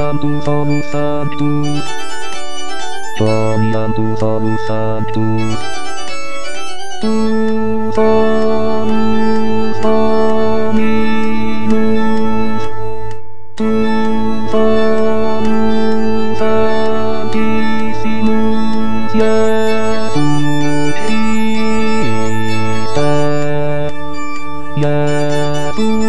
Santos, somos santos. Sonhando somos santos. Tu somos dominus. Tu somos santíssimos Jesus Christe. Jesus